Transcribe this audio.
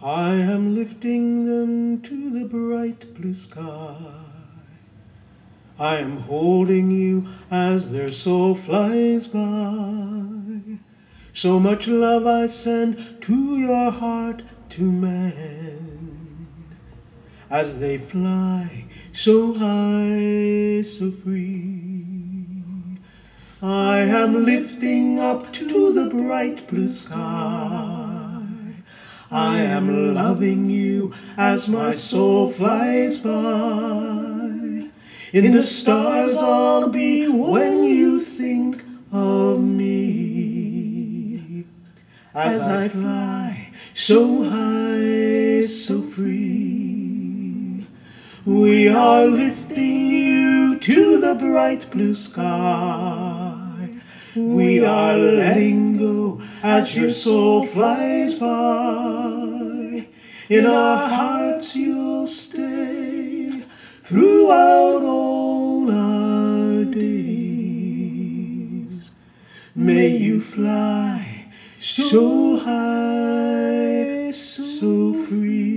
I am lifting them to the bright blue sky. I am holding you as their soul flies by. So much love I send to your heart to mend, as they fly so high, so free. I am lifting up to the bright blue sky. I am loving you as my soul flies by. In the stars I'll be when you think of me, as I fly so high, so free. We are lifting you to the bright blue sky. We are letting go as your soul flies by. In our hearts you'll stay throughout all our days. May you fly so high, so free.